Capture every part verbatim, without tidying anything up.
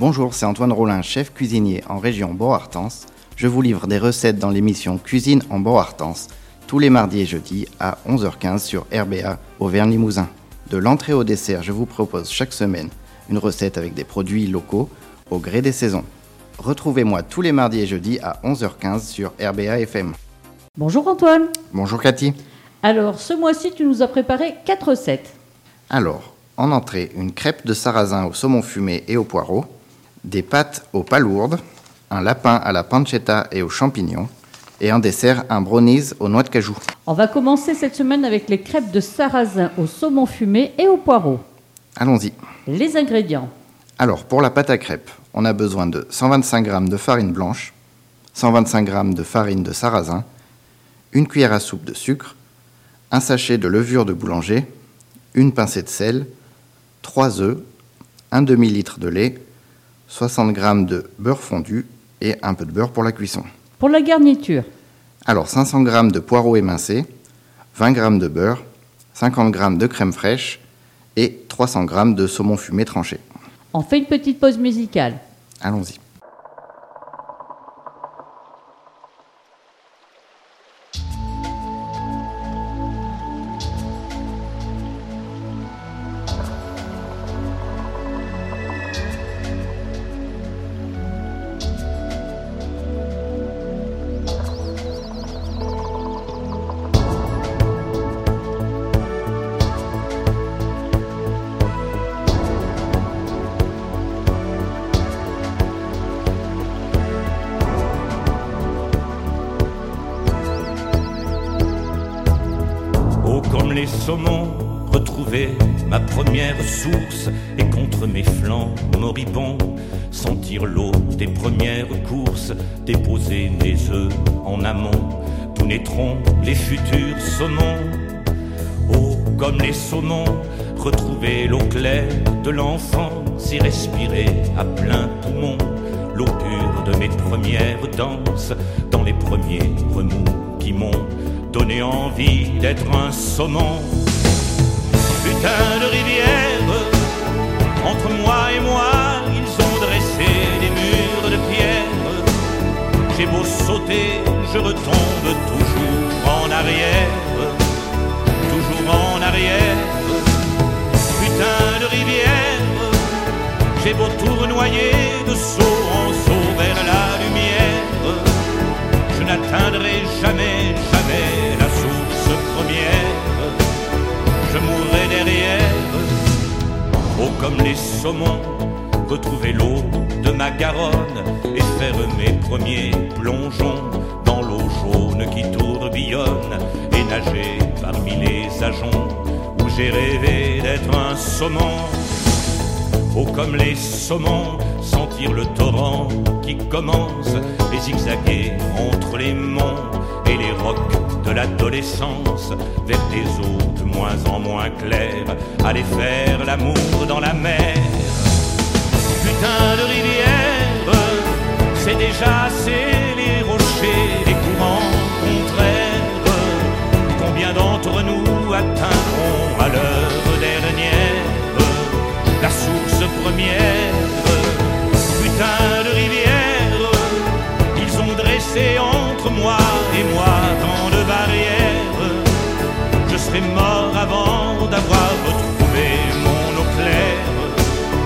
Bonjour, c'est Antoine Rollin, chef cuisinier en région Bordeaux-Artense. Je vous livre des recettes dans l'émission Cuisine en Bordeaux-Artense, tous les mardis et jeudis à onze heures quinze sur R B A Auvergne-Limousin. De l'entrée au dessert, je vous propose chaque semaine une recette avec des produits locaux au gré des saisons. Retrouvez-moi tous les mardis et jeudis à onze heures quinze sur R B A F M. Bonjour Antoine. Bonjour Cathy. Alors, ce mois-ci, tu nous as préparé quatre recettes. Alors, en entrée, une crêpe de sarrasin au saumon fumé et au poireau, des pâtes aux palourdes, un lapin à la pancetta et aux champignons, et en dessert, un brownies aux noix de cajou. On va commencer cette semaine avec les crêpes de sarrasin au saumon fumé et au poireau. Allons-y. Les ingrédients. Alors, pour la pâte à crêpes, on a besoin de cent vingt-cinq grammes de farine blanche, cent vingt-cinq grammes de farine de sarrasin, une cuillère à soupe de sucre, un sachet de levure de boulanger, une pincée de sel, trois œufs, un demi-litre de lait, soixante grammes de beurre fondu et un peu de beurre pour la cuisson. Pour la garniture. Alors, cinq cents grammes de poireaux émincés, vingt grammes de beurre, cinquante grammes de crème fraîche et trois cents grammes de saumon fumé tranché. On fait une petite pause musicale. Allons-y. Comme les saumons, retrouver ma première source et contre mes flancs moribonds, sentir l'eau des premières courses, déposer des œufs en amont, d'où naîtront les futurs saumons. Oh, comme les saumons, retrouver l'eau claire de l'enfance et respirer à plein poumon l'eau pure de mes premières danses dans les premiers remous qui m'ont donner envie d'être un saumon. Putain de rivière, entre moi et moi, ils ont dressé des murs de pierre. J'ai beau sauter, je retombe toujours en arrière, toujours en arrière. Putain de rivière, j'ai beau tournoyer de saut en saut vers la lumière, je n'atteindrai jamais, jamais la source première. Je mourrai derrière. Oh, comme les saumons, retrouver l'eau de ma Garonne et faire mes premiers plongeons dans l'eau jaune qui tourbillonne et nager parmi les ajoncs où j'ai rêvé d'être un saumon. Oh, comme les saumons, sentir le torrent qui commence et zigzaguer entre les monts et les rocs de l'adolescence vers des eaux de moins en moins claires, aller faire l'amour dans la mer. Putain de rivière, c'est déjà assez les rochers, les courants contraires. Combien d'entre nous atteindront à l'heure dernière la source première? Putain de rivière, ils ont dressé entre moi et moi tant de barrières. Je serai mort avant d'avoir retrouvé mon eau claire.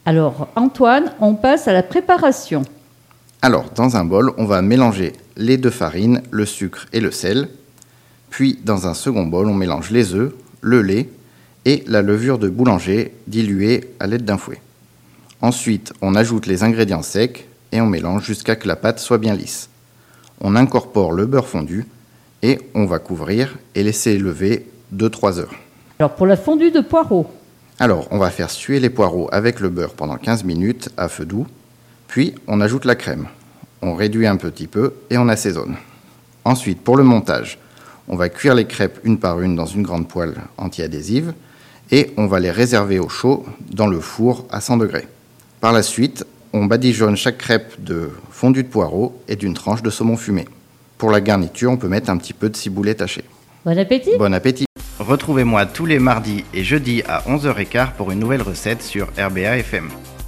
Alors Antoine, on passe à la préparation. Alors, dans un bol, on va mélanger les deux farines, le sucre et le sel. Puis, dans un second bol, on mélange les œufs, le lait et la levure de boulanger diluée à l'aide d'un fouet. Ensuite, on ajoute les ingrédients secs et on mélange jusqu'à ce que la pâte soit bien lisse. On incorpore le beurre fondu et on va couvrir et laisser lever deux à trois heures. Alors pour la fondue de poireaux. Alors, on va faire suer les poireaux avec le beurre pendant quinze minutes à feu doux. Puis, on ajoute la crème. On réduit un petit peu et on assaisonne. Ensuite, pour le montage, on va cuire les crêpes une par une dans une grande poêle anti-adhésive et on va les réserver au chaud dans le four à cent degrés. Par la suite, on badigeonne chaque crêpe de fondue de poireaux et d'une tranche de saumon fumé. Pour la garniture, on peut mettre un petit peu de ciboulette hachée. Bon appétit! Bon appétit! Retrouvez-moi tous les mardis et jeudis à onze heures quinze pour une nouvelle recette sur R B A F M.